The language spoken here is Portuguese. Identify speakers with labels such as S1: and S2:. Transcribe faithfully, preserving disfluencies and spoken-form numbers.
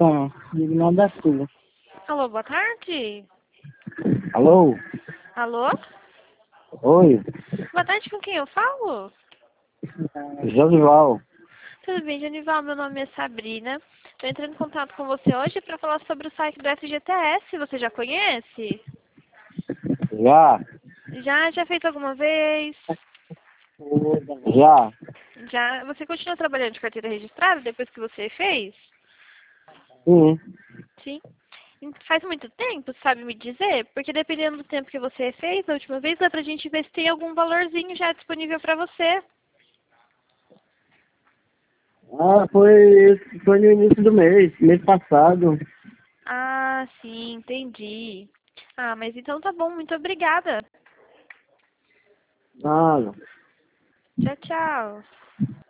S1: Tom, digo não da sua.
S2: Alô, boa tarde.
S1: Alô?
S2: Alô?
S1: Oi,
S2: Boa tarde, com quem eu falo?
S1: Josival.
S2: Tudo bem, Janival? Meu nome é Sabrina. Estou entrando em contato com você hoje para falar sobre o site do F G T S. Você já conhece?
S1: Já?
S2: Já? Já fez alguma vez?
S1: Já?
S2: Já? Você continua trabalhando de carteira registrada depois que você fez?
S1: Sim.
S2: Sim. Faz muito tempo, sabe me dizer? Porque dependendo do tempo que você fez, a última vez, dá pra gente ver se tem algum valorzinho já disponível pra você.
S1: Ah, foi, foi no início do mês, mês passado.
S2: Ah, sim, entendi. Ah, mas então tá bom, muito obrigada.
S1: Ah,
S2: Tchau, tchau.